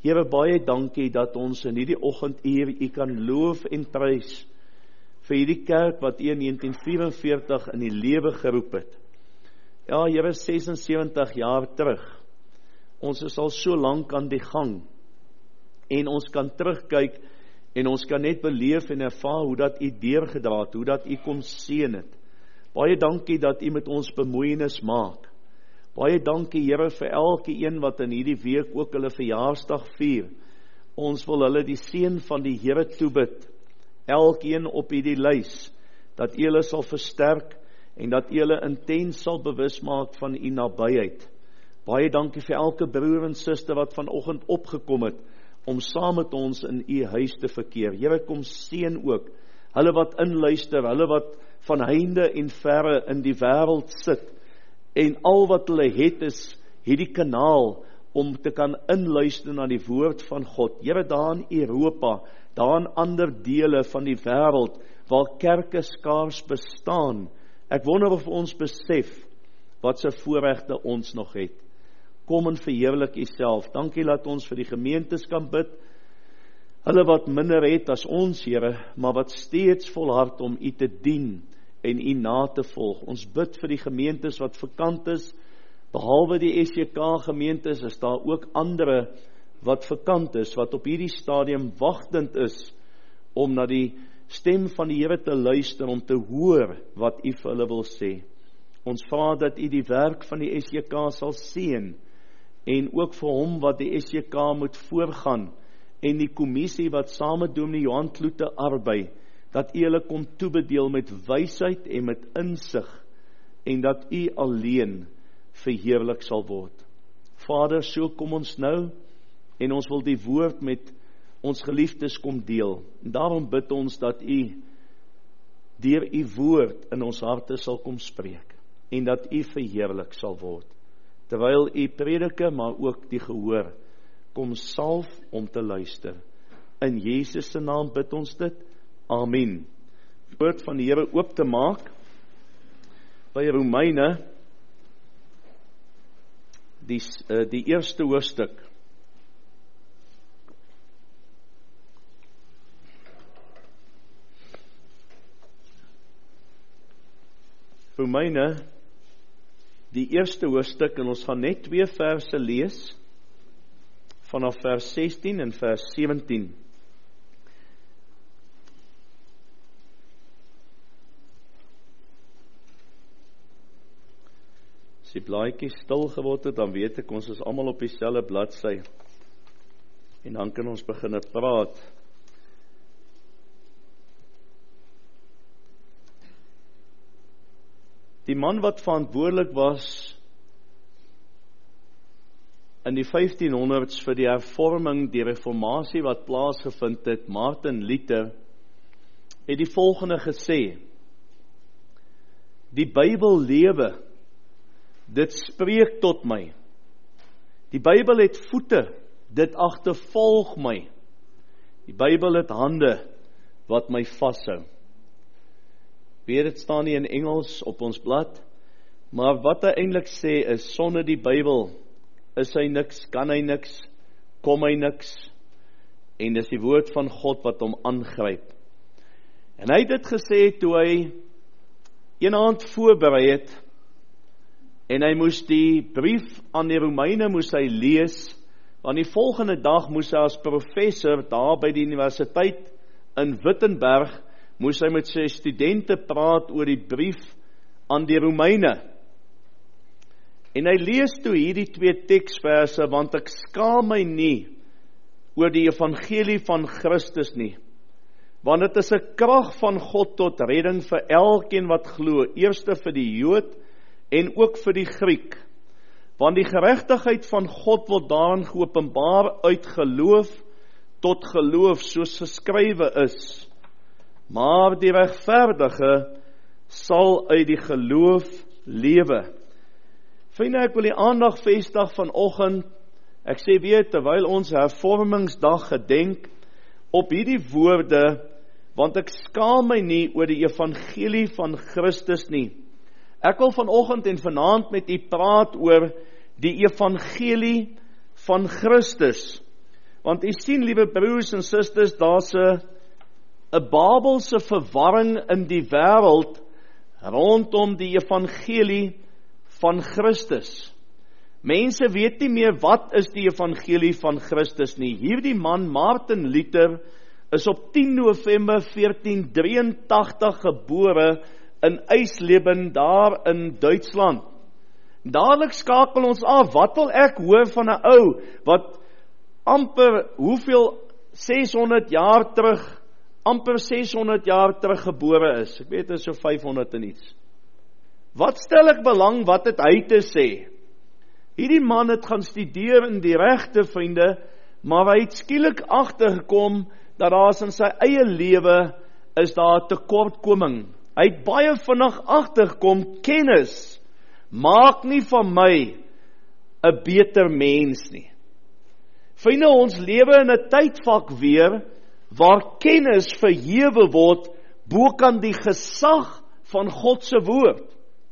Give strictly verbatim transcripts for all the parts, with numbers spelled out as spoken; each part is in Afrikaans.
Here, baie dankie dat ons in hierdie oggenduur U kan loof en prys vir hierdie kerk wat U in negentien vyf-en-veertig in die lewe geroep het. Ja, Here, ses en sewentig jaar terug. Ons is al so lank aan die gang. En ons kan terugkyk en ons kan net beleef en ervaar hoe dat U deurgedra het, hoe dat U kom seën het. Baie dankie dat U met ons bemoeienis maak. Baie dankie, Here, vir elke een wat in hierdie week ook hulle verjaarsdag vier. Ons wil hulle die seën van die Here toebid. Elkeen op hierdie lys, dat U hulle sal versterk en dat U hulle intens sal bewus maak van U nabyheid. Baie dankie vir elke broer en suster wat vanoggend opgekom het om saam met ons in U huis te verkeer. Here, kom seën ook hulle wat inluister, hulle wat van heinde en verre in die wêreld sit en al wat hulle het is hierdie kanaal om te kan inluister na die woord van God. Here, daar in Europa, daar in ander dele van die wêreld waar kerke skaars bestaan. Ek wonder of ons besef wat se voorregte ons nog het. Kom en verheerlik U self. Dankie dat ons vir die gemeentes kan bid. Hulle wat minder het as ons, Here, maar wat steeds volhard om U te dien en U na te volg. Ons bid vir die gemeentes wat vakant is. Behalwe die S J K gemeentes is daar ook ander wat vakant is, wat op hierdie stadium wagtend is om na die stem van die Here te luister, om te hoor wat U vir hulle wil sê. Ons vra dat U die werk van die S J K sal seën en ook vir hom wat die S J K moet voorgaan en die kommissie wat saam met Dominee Johan Kloete arbei, dat U hulle kom toebedeel met wysheid en met insig en dat U alleen verheerlik sal word. Vader, so kom ons nou en ons wil die woord met ons geliefdes kom deel. En daarom bid ons dat U deur U woord in ons harte sal kom spreek en dat U verheerlik sal word. Terwyl U prediker, maar ook die gehoor, kom salf om te luister. In Jesus se naam bid ons dit. Amen. Woord van die Here oop te maak by Romeine, die, uh, die eerste hoofstuk. Romeine, die eerste hoofstuk, en ons gaan net twee verse lees, vanaf vers sestien en vers sewentien. As die blaadjie stil geword het, dan weet ek, ons is almal op dieselfde bladsy, en dan kan ons begin praat. Die man wat verantwoordelik was in die vyftienhonderd's vir die hervorming, die reformatie wat plaasgevind het, Martin Luther, het die volgende gesê: die Bybel lewe, dit spreek tot my. Die Bybel het voete, dit agtervolg my. Die Bybel het hande wat my vashou. Weet, dit staan nie in Engels op ons blad, maar wat hy eintlik sê is, sonder die Bybel is hy niks, kan hy niks, kom hy niks, en dis die woord van God wat hom aangryp. En hy het dit gesê toe hy een aand voorberei het, en hy moes die brief aan die Romeine moes hy lees, want die volgende dag moes hy as professor daar by die universiteit in Wittenberg, moes hy met sy studente praat oor die brief aan die Romeine. En hy lees toe hierdie twee teksverse, want ek skaam my nie oor die evangelie van Christus nie, want dit is 'n krag van God tot redding vir elkeen wat glo, eerste vir die Jood en ook vir die Griek. Want die geregtigheid van God word daarin geopenbaar uit geloof tot geloof, soos geskrywe is. Maar die regverdige sal uit die geloof lewe. Vriende, ek wil die aandag vestig vanoggend, ek sê weer, terwyl ons hervormingsdag gedenk, op hierdie woorde, want ek skaam my nie oor die evangelie van Christus nie. Ek wil vanoggend en vanaand met u praat oor die evangelie van Christus. Want u sien, liewe broers en susters, daar's 'n 'n Babelse verwarring in die wêreld rondom die evangelie van Christus. Mense weet nie meer wat is die evangelie van Christus nie. Hierdie man, Martin Luther, is op tien November veertien drieëntagtig gebore in Eisleben, daar in Duitsland. Dadelik skakel ons af, wat wil ek hoor van 'n ou, wat amper, hoeveel, seshonderd jaar terug, amper seshonderd jaar terug gebore is. Ek weet, dit is so vyfhonderd en iets. Wat stel ek belang, wat het hy te sê? Hierdie man het gaan studeer in die regte, vriende, maar hy het skielik agtergekom, dat daar in sy eie lewe, is daar tekortkoming. Hy het baie vinnig agtergekom, kennis, maak nie van my 'n beter mens nie. Vriende, ons lewe in 'n tydvak weer, waar kennis verhewe word, bo kan die gesag van God se woord.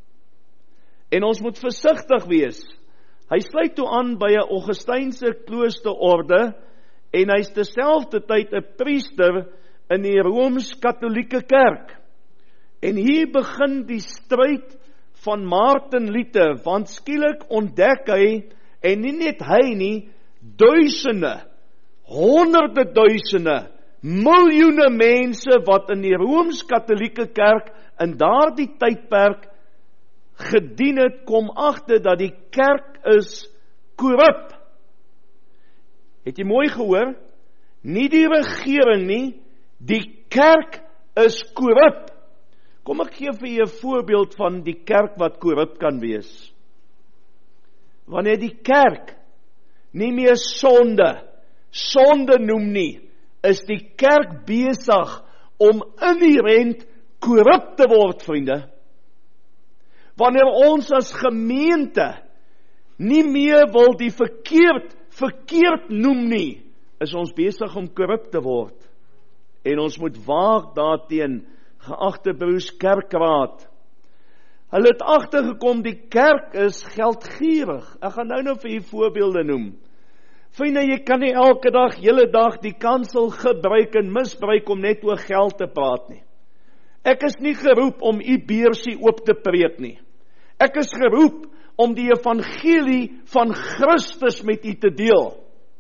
En ons moet versigtig wees. Hy sluit toe aan by 'n Augustynse kloosterorde, en hy is terselfdertyd 'n priester in die Rooms-Katolieke kerk. En hier begin die stryd van Martin Luther, want skielik ontdek hy, en nie net hy nie, duisende, honderde duisende, miljoene mense wat in die Rooms-Katolieke kerk in daardie tydperk gedien het, kom agter dat die kerk is korrup. Het jy mooi gehoor? Nie die regering nie, die kerk is korrup. Kom ek gee vir julle 'n voorbeeld van die kerk wat korrup kan wees. Wanneer die kerk nie meer sonde, sonde noem nie, is die kerk besig om inherent korrup te word, vriende. Wanneer ons as gemeente nie meer wil die verkeerd, verkeerd noem nie, is ons besig om korrup te word. En ons moet waak daarteen, geagte broers kerkraad. Hulle het agtergekom, die kerk is geldgierig. Ek gaan nou nou vir julle voorbeelde noem. Vriende, jy kan nie elke dag, hele dag die kansel gebruik en misbruik om net oor geld te praat nie. Ek is nie geroep om u beursie oop te preek nie. Ek is geroep om die evangelie van Christus met u te deel.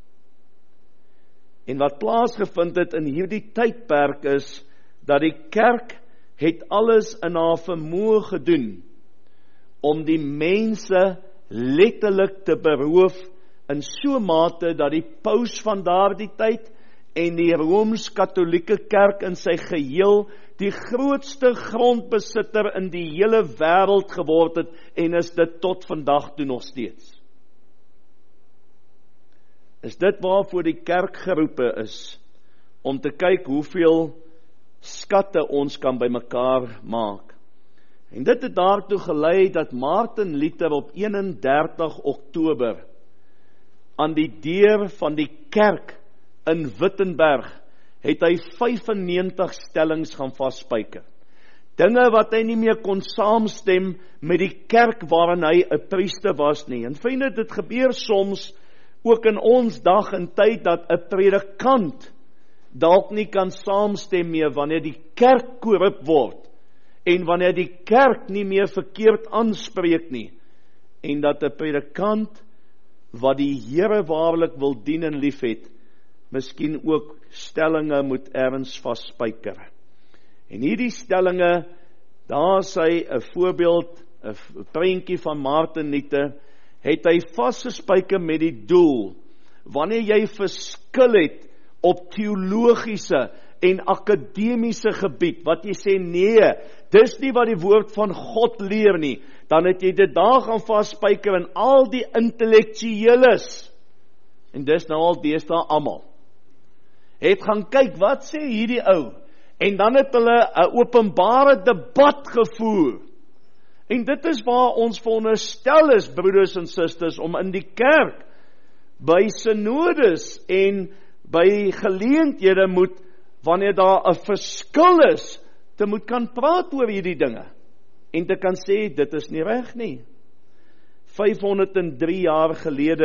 En wat plaasgevind het in hierdie tydperk is, dat die kerk het alles in haar vermoë gedoen, om die mense letterlik te beroof, in so mate dat die paus van daardie tyd, en die Rooms-Katolieke kerk in sy geheel, die grootste grondbesitter in die hele wêreld geword het, en is dit tot vandag toe nog steeds. Is dit waarvoor die kerk geroepe is, om te kyk hoeveel skatte ons kan bymekaar maak. En dit het daartoe gelei dat Martin Luther op eenendertig Oktober aan die deur van die kerk in Wittenberg het hy vyfennegentig stellings gaan vasspyker. Dinge wat hy nie meer kon saamstem met die kerk waarin hy 'n priester was nie. En vriende, dit gebeur soms ook in ons dag en tyd dat 'n predikant dalk nie kan saamstem meer wanneer die kerk korrup word en wanneer die kerk nie meer verkeerd aanspreek nie, en dat 'n predikant wat die Here waarlik wil dien en liefhet, miskien ook stellinge moet erns vasspyker. En hierdie stellinge, daar is hy 'n voorbeeld, 'n prentjie van Martin Luther, het hy vasgespyker met die doel, wanneer jy verskil het op teologiese en akademiese gebied, wat jy sê, nee, dis nie wat die woord van God leer nie, dan het jy dit daar gaan vasspyker in al die intellektueles, en dis nou al deesdae almal, het gaan kyk, wat sê hierdie ou, en dan het hulle 'n openbare debat gevoer, en dit is waar ons veronderstel is, broeders en susters, om in die kerk, by synodes en by geleenthede moet, wanneer daar 'n verskil is, te moet kan praat oor hierdie dinge, en te kan sê, dit is nie reg nie. vyfhonderd en drie jaar gelede,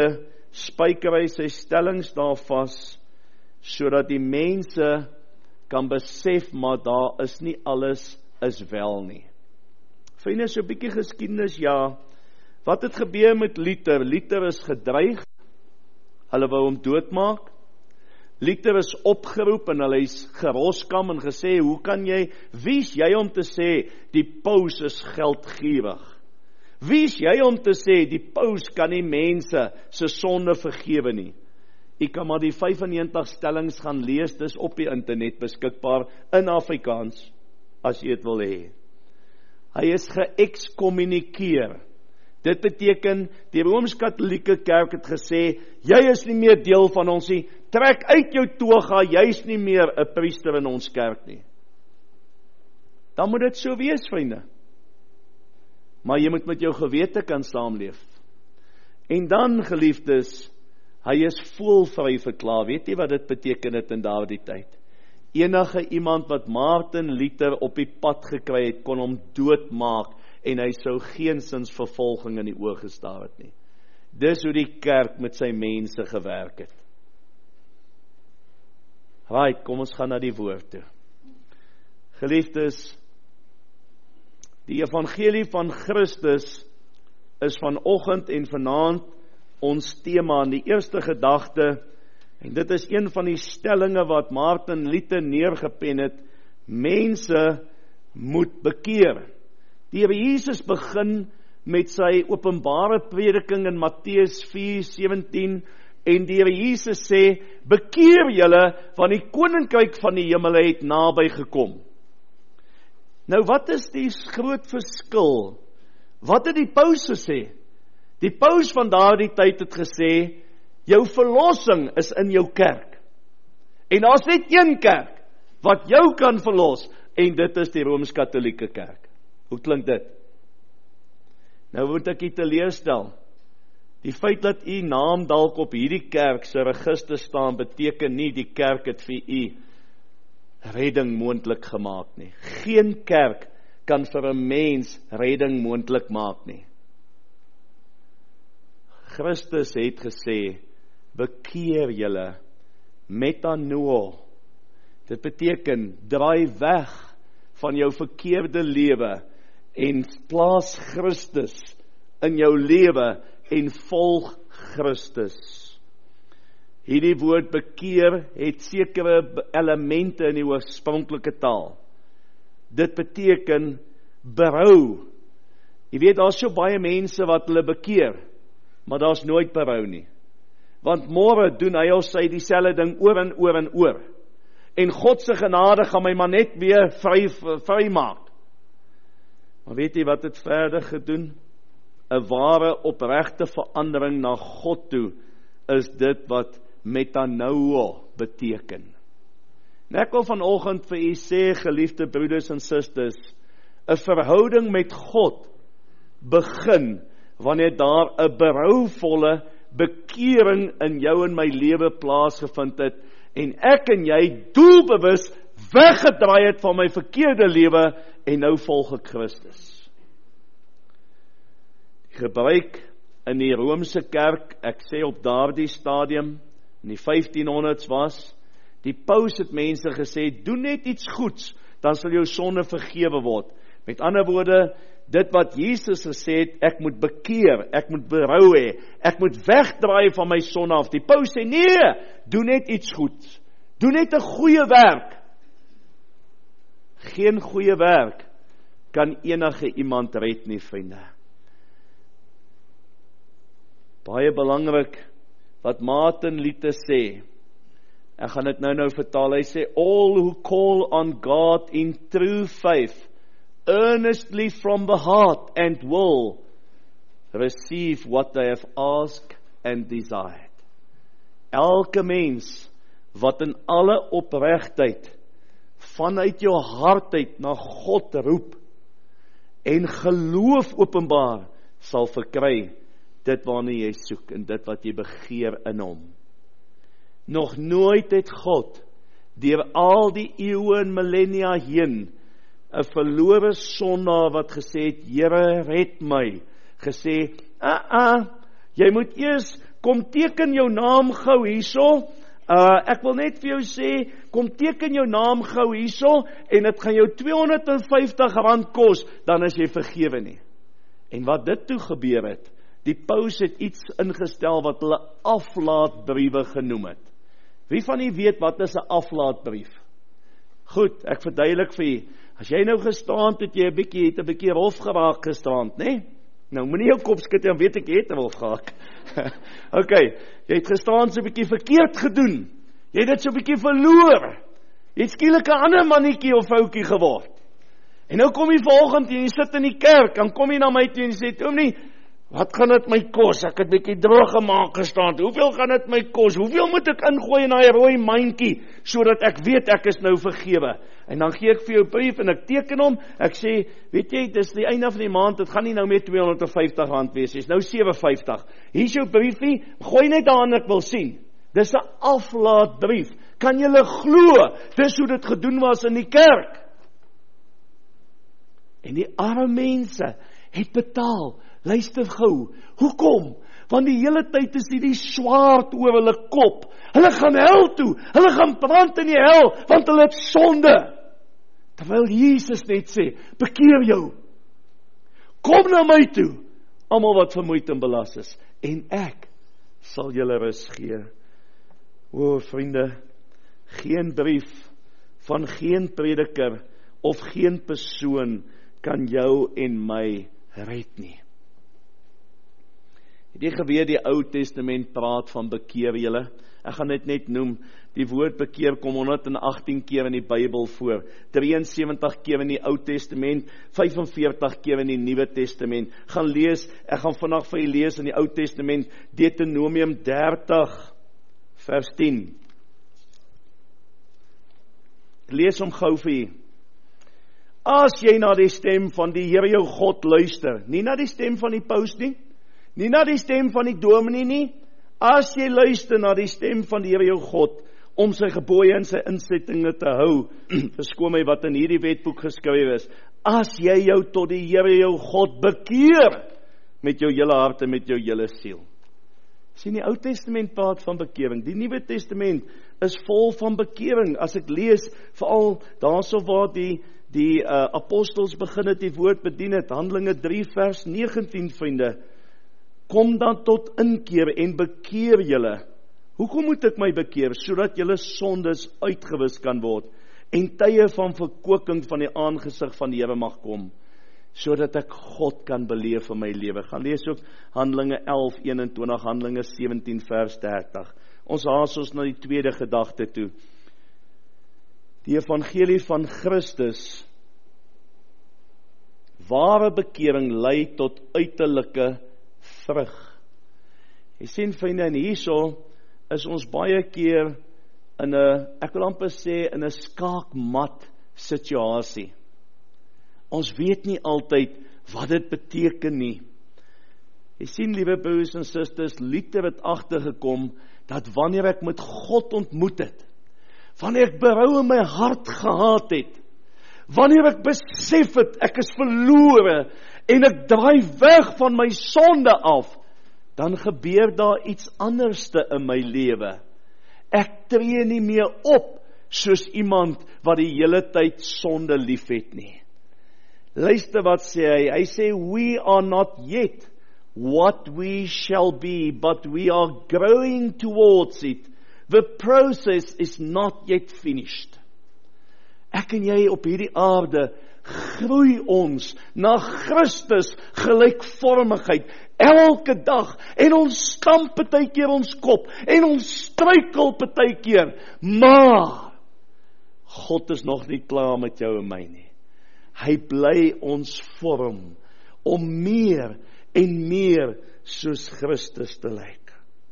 spyker hy sy stellings daar vas, sodat die mense kan besef, maar daar is nie alles is wel nie. Vriende, so 'n bietjie geskiedenis, ja. Wat het gebeur met Luther? Luther is gedreig, hulle wou hom doodmaak. Luther is opgeroep en hulle is geroskam en gesê, hoe kan jy, wie is jy om te sê, die paus is geldgierig? Wie is jy om te sê, die paus kan nie mense se sonde vergewe nie? Jy kan maar die vyfennegentig stellings gaan lees, dis op die internet beskikbaar in Afrikaans, as jy het wil hê. Hy is geëxcommunikeer. Dit beteken, die Rooms-Katholieke Kerk het gesê, jy is nie meer deel van ons nie, trek uit jou toga, jy is nie meer 'n priester in ons kerk nie. Dan moet dit so wees, vriende. Maar jy moet met jou gewete kan saamleef. En dan, geliefdes, hy is voelvry verklaar. Weet jy wat dit beteken het in daardie tyd? Enige iemand wat Martin Luther op die pad gekry het, kon hom doodmaak, en hy sou geensins vervolging in die oog gestaar het nie. Dis hoe die kerk met sy mense gewerk het. Right, kom ons gaan na die woord toe. Geliefdes, die evangelie van Christus is vanoggend en vanaand ons tema in die eerste gedagte, en dit is een van die stellinge wat Martin Luther neergepen het, mense moet bekeer. Die Here Jesus begin met sy openbare prediking in Matteus vier sewentien, en die Here Jesus sê, bekeer julle, want die koninkryk van die hemel het naby gekom. Nou wat is die groot verskil? Wat het die paus gesê? Die paus van daardie tyd het gesê, jou verlossing is in jou kerk. En daar's net een kerk wat jou kan verlos, en dit is die Rooms-Katholieke Kerk. Hoe klink dit? Nou moet ek u teleurstel. Die feit dat u naam dalk op hierdie kerk se register staan, beteken nie die kerk het vir u redding moontlik gemaak nie. Geen kerk kan vir 'n mens redding moontlik maak nie. Christus het gesê, bekeer julle, metanoia. Dit beteken, draai weg van jou verkeerde lewe en plaas Christus in jou lewe en volg Christus. Hierdie woord bekeer het sekere elemente in die oorspronklike taal. Dit beteken berou. Jy weet, daar is so baie mense wat hulle bekeer, maar daar is nooit berou nie. Want môre doen hy of sy dieselfde ding oor en oor en oor. En God se genade gaan my maar net weer vry, vry maak. Maar weet jy wat het verder gedoen? 'n Ware opregte verandering na God toe is dit wat metanoia beteken. En ek wil vanoggend vir u sê, geliefde broeders en susters, 'n verhouding met God begin wanneer daar 'n berouvolle bekering in jou en my lewe plaasgevind het, en ek en jy doelbewus weggedraai het van my verkeerde lewe, en nou volg ek Christus. Die gebruik in die Romeinse kerk, ek sê op daardie stadium, in die vyftienhonderd's was, die paus het mense gesê, doen net iets goeds, dan sal jou sonde vergewe word. Met ander woorde, dit wat Jesus gesê het, ek moet bekeer, ek moet berou hê, ek moet wegdraai van my sonde af. Die paus sê, nee, doen net iets goeds, doen net 'n goeie werk. Geen goeie werk kan enige iemand red nie, vriende. Baie belangrik, wat Martin Luther sê, ek gaan dit nou nou vertaal, hy sê, all who call on God in true faith, earnestly from the heart and will receive what they have asked and desired. Elke mens wat in alle opregtheid vanuit jou hart uit na God roep en geloof openbaar, sal verkry dit waarna jy soek en dit wat jy begeer in hom. Nog nooit het God deur al die eeue en millennia heen 'n verlore sondaar wat gesê het, Here, red my, gesê, ah, ah, jy moet eers kom teken jou naam gou hierso. Uh, ek wil net vir jou sê, kom teken jou naam gou hierso, en dit gaan jou tweehonderd vyftig rand kos, dan is jy vergewe nie. En wat dit toe gebeur het, die paus het iets ingestel wat hulle aflaatbriewe genoem het. Wie van u weet wat is 'n aflaatbrief? Goed, ek verduidelik vir u. As jy nou gisteraand het jy 'n bietjie het 'n bietjie rof geraak gisteraand, né? Nou moenie jou kop skud, dan weet ek jy het rof geraak. OK, jy het gisteraand so 'n bietjie verkeerd gedoen. Jy het dit so 'n bietjie verloor. Jy het skielik 'n ander mannetjie of vroutjie geword. En nou kom jy vanoggend en jy sit in die kerk, dan kom jy na my toe en sê, "Dominee, wat gaan dit my kos? Ek het bietjie droog gemaak gestaan. Hoeveel gaan dit my kos? Hoeveel moet ek ingooi in daai rooi mandjie sodat ek weet ek is nou vergewe?" En dan gee ek vir jou 'n brief en ek teken hom. Ek sê, "Weet jy, dis die einde van die maand, dit gaan nie nou meer tweehonderd vyftig rand wees, dis nou sewe vyftig. Hier's jou briefie, gooi net daarin, ek wil sien." Dis 'n aflaatbrief. Kan julle glo? Dis hoe dit gedoen was in die kerk. En die arme mense het betaal. Luister gou, hoekom? Want die hele tyd is hierdie swaard oor hulle kop. Hulle gaan hel toe, hulle gaan brand in die hel, want hulle het sonde. Terwyl Jesus net sê, bekeer jou. Kom na my toe, almal wat vermoeid en belas is, en ek sal julle rus gee. O vriende, geen brief van geen prediker of geen persoon kan jou en my red nie. Het jy geweet die Ou Testament praat van bekeer julle? Ek gaan dit net noem, die woord bekeer kom honderd agttien keer in die Bybel voor, drie en sewentig keer in die Ou Testament, vyf en veertig keer in die Nuwe Testament. Gaan lees, ek gaan vandag vir julle lees in die Ou Testament, Deuteronomium dertig, vers tien. Lees hom gou vir julle. As jy na die stem van die Here jou God luister, nie na die stem van die paus nie, nie na die stem van die dominee nie, as jy luister na die stem van die Here jou God, om sy gebooie en sy insettinge te hou, verskoon my wat in hierdie wetboek geskryf is, as jy jou tot die Here jou God bekeer, met jou hele hart en met jou hele siel. Sien, die Ou Testament praat van bekering, die Nuwe Testament is vol van bekering. As ek lees, veral daarso waar die die uh, apostels begin het die woord bedien het, Handelinge drie vers negentien, vriende, kom dan tot inkeer en bekeer julle. Hoekom moet ek my bekeer? Sodat julle sondes uitgewis kan word, en tye van verkoeking van die aangesig van die Here mag kom, sodat ek God kan beleef in my lewe. Gaan lees ook Handelinge elf eenentwintig, Handelinge sewentien vers dertig. Ons haas ons na die tweede gedagte toe. Die evangelie van Christus, ware bekering lei tot uiterlike vrug. Jy sien, vriende, en hierso is ons baie keer in 'n, ek wil amper sê, in 'n skaakmat situasie. Ons weet nie altyd wat dit beteken nie. Jy sien, liewe broers en susters, Luther het agtergekom dat wanneer ek met God ontmoet het, wanneer ek berou in my hart gehad het, wanneer ek besef het, ek is verlore, en ek draai weg van my sonde af, dan gebeur daar iets anderste in my lewe. Ek tree nie meer op, soos iemand wat die hele tyd sonde lief het nie. Luister wat sê hy, hy sê, we are not yet what we shall be, but we are growing towards it. The process is not yet finished. Ek en jy op hierdie aarde groei ons na Christus gelykvormigheid elke dag, en ons stamp partykeer ons kop, en ons struikel partykeer, maar God is nog nie klaar met jou en my nie. Hy bly ons vorm om meer en meer soos Christus te lyk.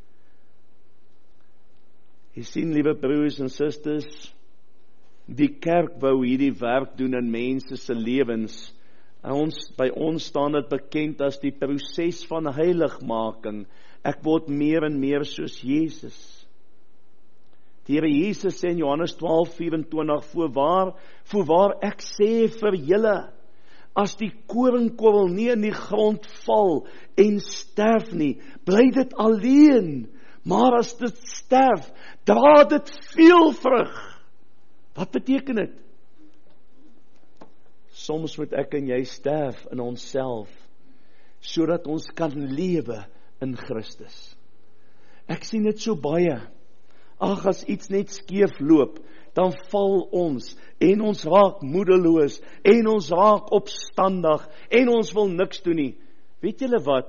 Jy sien, liewe broers en susters, die kerk wou hierdie werk doen in mense se lewens. Ons, by ons staan dit bekend as die proses van heiligmaking. Ek word meer en meer soos Jesus. Die Here Jesus sê in Johannes twaalf vyf vyf, voorwaar, voorwaar ek sê vir julle, as die koringkorrel nie in die grond val en sterf nie, bly dit alleen. Maar as dit sterf, dra dit veel vrug. Wat beteken dit? Soms moet ek en jy sterf in onsself, sodat ons kan lewe in Christus. Ek sien dit so baie. Ag, as iets net skeef loop, dan val ons, en ons raak moedeloos, en ons raak opstandig, en ons wil niks doen nie. Weet julle wat?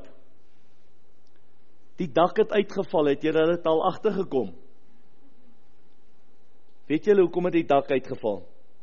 Die dak het uitgeval, het julle dit al agtergekom? Weet julle hoekom het die dak uitgeval?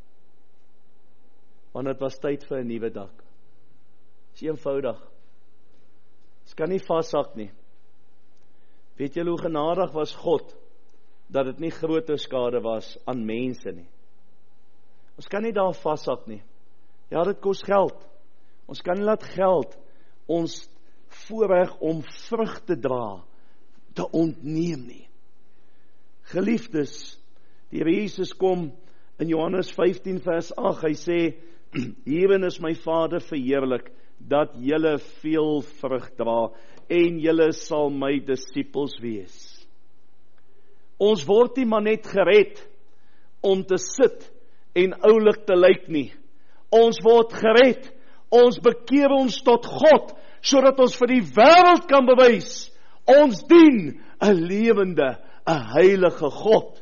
Want het was tyd vir 'n nuwe dak. Dit is eenvoudig. Dit kan nie vashak nie. Weet julle hoe genadig was God, dat dit nie groter skade was aan mense nie. Ons kan nie daar vashak nie. Ja, dit kos geld. Ons kan nie laat geld ons voorreg om vrug te dra, te ontneem nie. Geliefdes, die Here Jesus kom in Johannes vyftien vers agt, hy sê, hierin is my Vader verheerlik, dat julle veel vrug dra, en julle sal my disippels wees. Ons word nie maar net gered om te sit en oulik te lyk nie. Ons word gered, ons bekeer ons tot God, sodat ons vir die wêreld kan bewys, ons dien 'n lewende, 'n heilige God.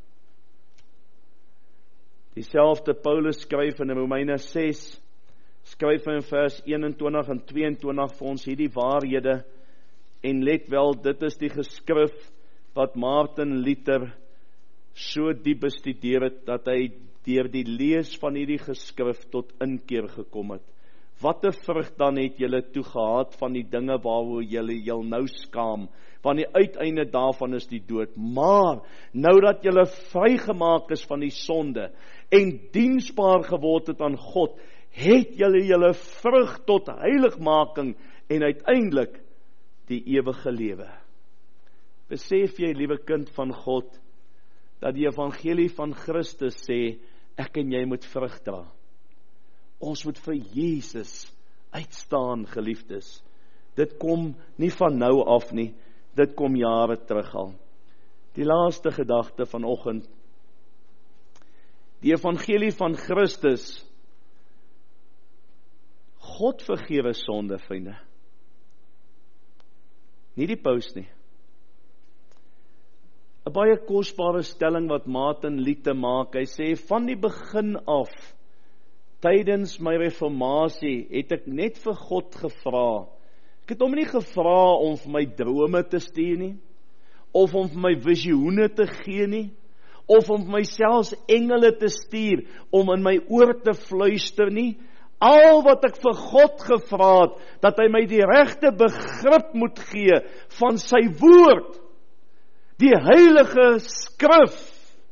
Dieselfde Paulus skryf in Romeine ses, skryf in vers eenentwintig en tweeëntwintig vir ons hierdie waarhede, en let wel, dit is die geskrif wat Martin Luther so diep bestudeer het, dat hy deur die lees van hierdie geskrif tot inkeer gekom het. Wat 'n vrug dan het julle toe gehad van die dinge waaroor julle julle nou skaam, want die uiteinde daarvan is die dood. Maar, nou dat julle vrygemaak is van die sonde, en diensbaar geword het aan God, het julle julle vrug tot heiligmaking, en uiteindelik die ewige lewe. Besef jy, liewe kind van God, dat die evangelie van Christus sê, ek en jy moet vrug dra. Ons moet vir Jesus uitstaan, geliefdes. Dit kom nie van nou af nie, dit kom jare terug al. Die laaste gedagte vanoggend. Die evangelie van Christus, God vergewe sonde, vriende. Nie die paus nie. 'n baie kosbare stelling wat Martin Luther maak. Hy sê, van die begin af, tydens my reformatie, het ek net vir God gevra. Ek het hom nie gevra om vir my drome te stuur nie, of om vir my visioene te gee nie, of om vir my selfs engele te stuur, om in my oor te fluister nie. Al wat ek vir God gevra het, dat hy my die regte begrip moet gee van sy woord, die heilige skrif.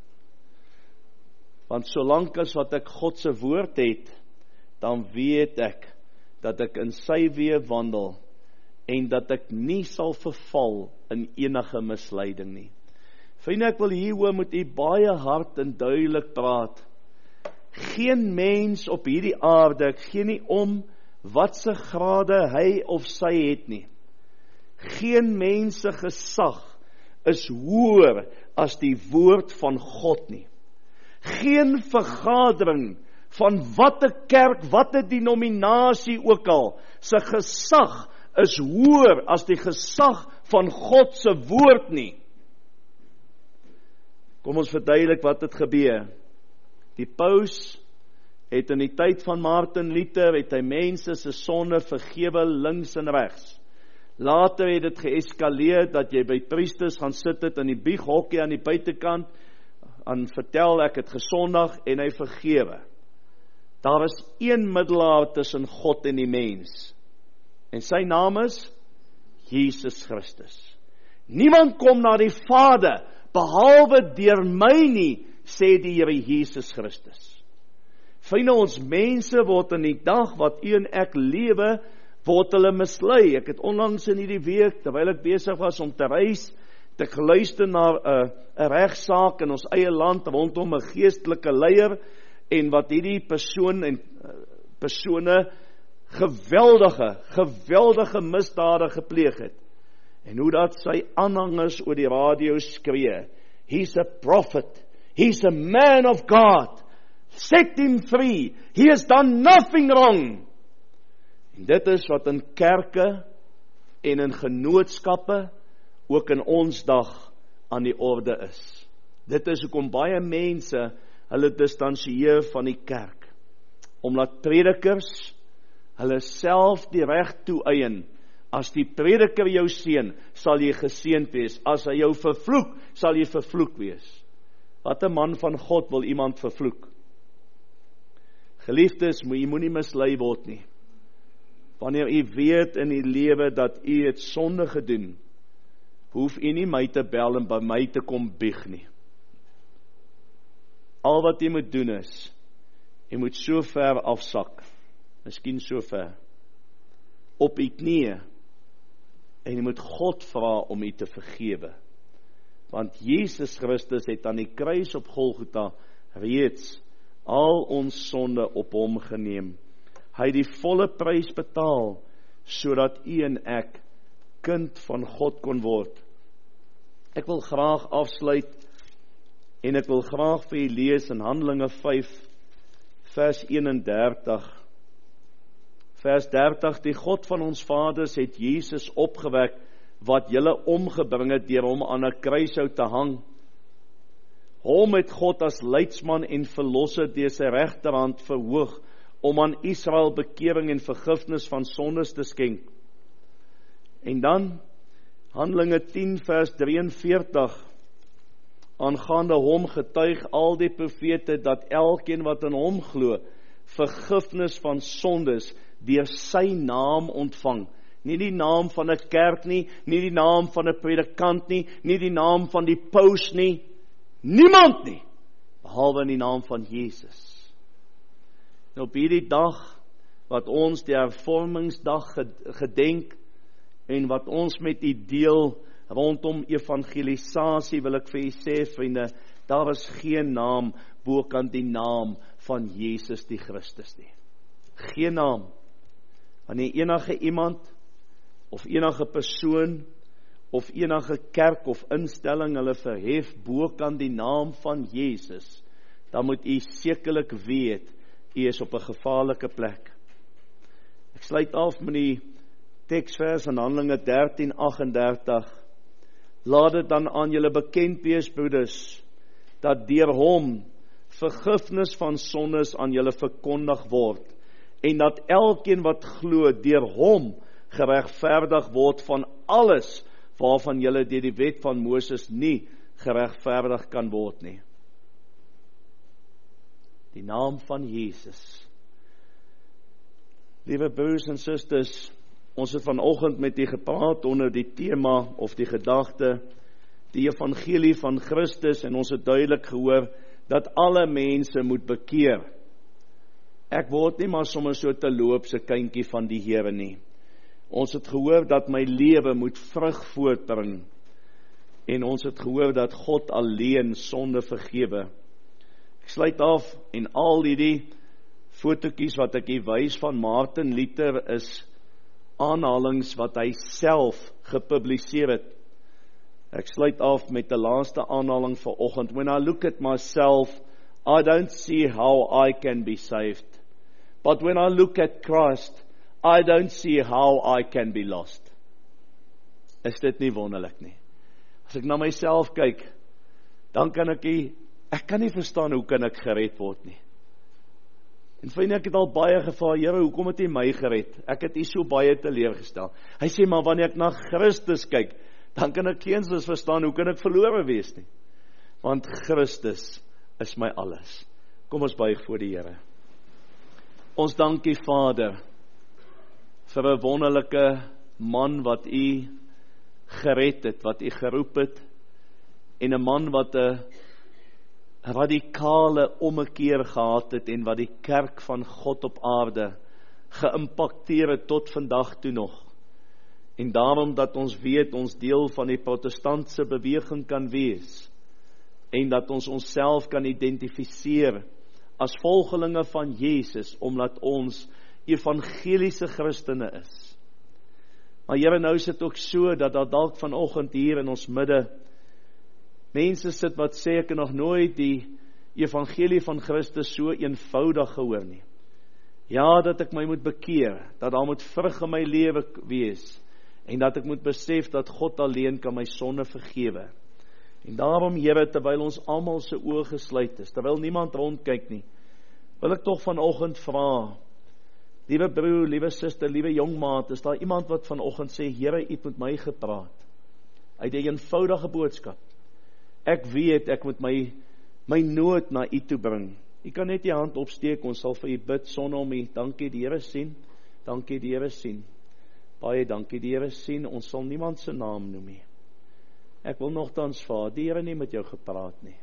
Want solank as wat ek God se woord het, dan weet ek dat ek in sy weë wandel en dat ek nie sal verval in enige misleiding nie. Vriende, ek wil hieroor met u baie hard en duidelik praat. Geen mens op hierdie aarde, ek gee nie om wat se grade hy of sy het nie. Geen mens se gesag is hoër as die woord van God nie. Geen vergadering van watte kerk, watte denominasie ook al, sy gesag is hoër as die gesag van God se woord nie. Kom ons verduidelik wat het gebeur. Die paus het in die tyd van Martin Luther, het hy mense se sonde vergewe links en regs. Later het dit geeskaleer dat jy by priesters gaan sit het in die bieghokkie aan die buitekant, en vertel ek het gesondig en hy vergewe. Daar is een middelaar tussen God en die mens. En sy naam is Jesus Christus. Niemand kom na die Vader behalwe deur my nie, sê die Here Jesus Christus. Vriende, ons mense word in die dag wat u en ek lewe, word hulle mislei. Ek het onlangs in hierdie week, terwyl ek besig was om te reis, het ek geluister na 'n 'n regsaak in ons eie land rondom 'n geestelike leier, en wat hierdie persoon en uh, persone geweldige, geweldige misdade gepleeg het. En hoe dat sy aanhangers oor die radio skree, he's a prophet, he's a man of God, set him free, he has done nothing wrong. En dit is wat in kerke en in genootskappe, ook in ons dag aan die orde is. Dit is hoekom baie mense hulle distansieer van die kerk, omdat predikers hulle self die reg toeëien. As die prediker jou seën, sal jy geseënd wees. As hy jou vervloek, sal jy vervloek wees. Wat 'n man van God wil iemand vervloek? Geliefdes, jy moenie mislei word nie. Wanneer u weet in die lewe dat u het sonde gedoen, hoef u nie my te bel en by my te kom bieg nie. Al wat jy moet doen is, jy moet so ver afsak, miskien so ver, op u knieë, en jy moet God vra om u te vergewe. Want Jesus Christus het aan die kruis op Golgotha reeds al ons sonde op hom geneem. Hy het die volle prys betaal, sodat u en ek kind van God kon word. Ek wil graag afsluit, en ek wil graag vir u lees in Handelinge vyf, vers eenendertig. Vers dertig, die God van ons vaders het Jesus opgewek, wat julle omgebring het, deur hom aan 'n kruishout te hang. Hom het God as leidsman en verlosser deur sy regterhand verhoog, om aan Israel bekering en vergifnis van sondes te skenk. En dan, Handelinge tien vers drieënveertig, aangaande hom getuig al die profete, dat elkeen wat in hom glo, vergifnis van sondes, deur sy naam ontvang. Nie die naam van 'n kerk nie, nie die naam van 'n predikant nie, nie die naam van die paus nie, niemand nie, behalwe in die naam van Jesus. En op hierdie dag, wat ons die hervormingsdag gedenk, en wat ons met u deel, rondom evangelisasie, wil ek vir u sê, vriende, daar is geen naam, bokant die naam van Jesus die Christus nie. Geen naam. Wanneer enige iemand, of enige persoon, of enige kerk of instelling hulle verhef bokant die naam van Jesus, dan moet u sekerlik weet, u is op 'n gevaarlike plek. Ek sluit af met die teksvers in Handelinge dertien agt-en-dertig. Laat dit dan aan julle bekend wees, broeders, dat deur hom vergifnis van sondes aan julle verkondig word, en dat elkeen wat glo deur hom geregverdig word van alles waarvan julle deur die wet van Moses nie geregverdig kan word nie. Die naam van Jesus. Liewe broers en susters, ons het vanoggend met u gepraat onder die tema of die gedagte, die evangelie van Christus, en ons het duidelik gehoor dat alle mense moet bekeer. Ek word nie maar sommer so te loopse kindjie van die Here nie. Ons het gehoor dat my lewe moet vrug voortbring, en ons het gehoor dat God alleen sonde vergewe. Ek sluit af, en al hierdie fotootjies wat ek hier wys van Martin Luther is aanhalings wat hy self gepubliseer het. Ek sluit af met die laaste aanhaling vanoggend. When I look at myself, I don't see how I can be saved. But when I look at Christ, I don't see how I can be lost. Is dit nie wonderlik nie? As ek na myself kyk, dan kan ek nie, ek kan nie verstaan hoe kan ek gered word nie. En vriende, ek het al baie gevra, Here, hoekom het U my gered? Ek het U so baie teleurgestel. Hy sê, maar wanneer ek na Christus kyk, dan kan ek geensins verstaan, hoe kan ek verlore wees nie? Want Christus is my alles. Kom ons buig voor die Here. Ons dank U, Vader, vir 'n wonderlike man wat U gered het, wat U geroep het, en 'n man wat 'n radikale ommekeer gehad het, en wat die kerk van God op aarde geïmpakteer het tot vandag toe nog. En daarom dat ons weet, ons deel van die protestantse beweging kan wees, en dat ons onsself kan identifiseer as volgelinge van Jesus, omdat ons evangeliese Christene is. Maar Here, nou is dit ook so, dat daar dalk vanoggend hier in ons midde, mense sit wat sê, ek het nog nooit die evangelie van Christus so eenvoudig gehoor nie. Ja, dat ek my moet bekeer, dat daar moet vrug in my lewe wees, en dat ek moet besef dat God alleen kan my sonde vergewe. En daarom, Here, terwyl ons almal se oë gesluit is, terwyl niemand rondkyk nie, wil ek tog vanoggend vra, liewe broer, liewe suster, liewe jongmaat, is daar iemand wat vanoggend sê, Here, U het met my gepraat, uit 'n eenvoudige boodskap. Ek weet, ek moet my, my nood na U toe bring. U kan net die hand opsteek, ons sal vir U bid, sonder om U, dankie die Here sien, dankie die Here sien, baie dankie die Here sien, ons sal niemand se naam noem nie. Ek wil nogtans vra, die Here nie met jou gepraat nie.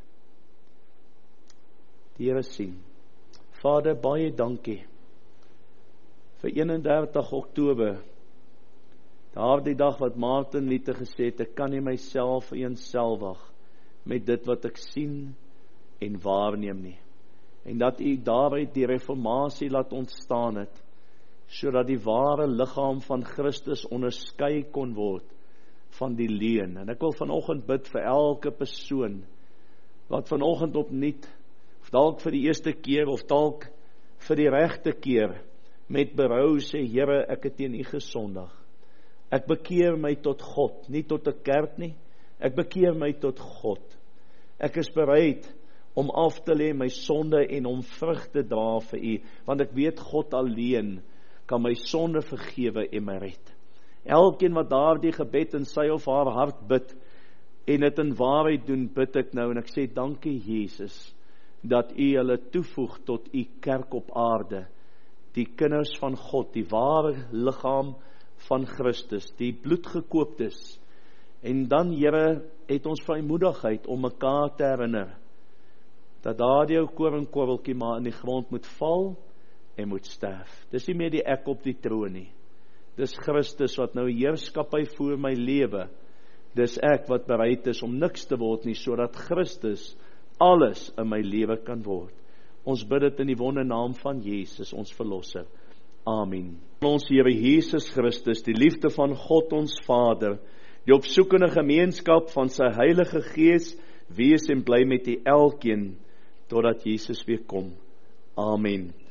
Die Here sien. Vader, baie dankie vir eenendertig Oktober, daardie dag wat Martin Luther gesê het, ek kan nie myself vereenselwig met dit wat ek sien en waarneem nie. En dat U daaruit die reformatie laat ontstaan het, sodat die ware liggaam van Christus onderskei kon word van die leuen. En ek wil vanoggend bid vir elke persoon, wat vanoggend opnuut, of dalk vir die eerste keer, of dalk vir die regte keer, met berou sê, Here, ek het teen U gesondig. Ek bekeer my tot God, nie tot 'n kerk nie, ek bekeer my tot God. Ek is bereid om af te lê my sonde en om vrug te dra vir U, want ek weet God alleen kan my sonde vergewe en my red. Elkeen wat daardie gebed in sy of haar hart bid, en dit in waarheid doen, bid ek nou, en ek sê, dankie Jesus, dat U hulle toevoeg tot U kerk op aarde, die kinders van God, die ware liggaam van Christus, die bloedgekoop is. En dan, Here, het ons vrymoedigheid om mekaar te herinner, dat daardie ou koringkorreltjie maar in die grond moet val, en moet sterf. Dis nie meer die ek op die troon nie. Dis Christus wat nou heerskappy voer my lewe. Dis ek wat bereid is om niks te word nie, sodat Christus alles in my lewe kan word. Ons bid dit in die wonderlike naam van Jesus, ons verlosser. Amen. Ons Here Jesus Christus, die liefde van God ons Vader, die opsoekende gemeenskap van sy Heilige Gees, wees en bly met die elkeen, totdat Jesus weer kom. Amen.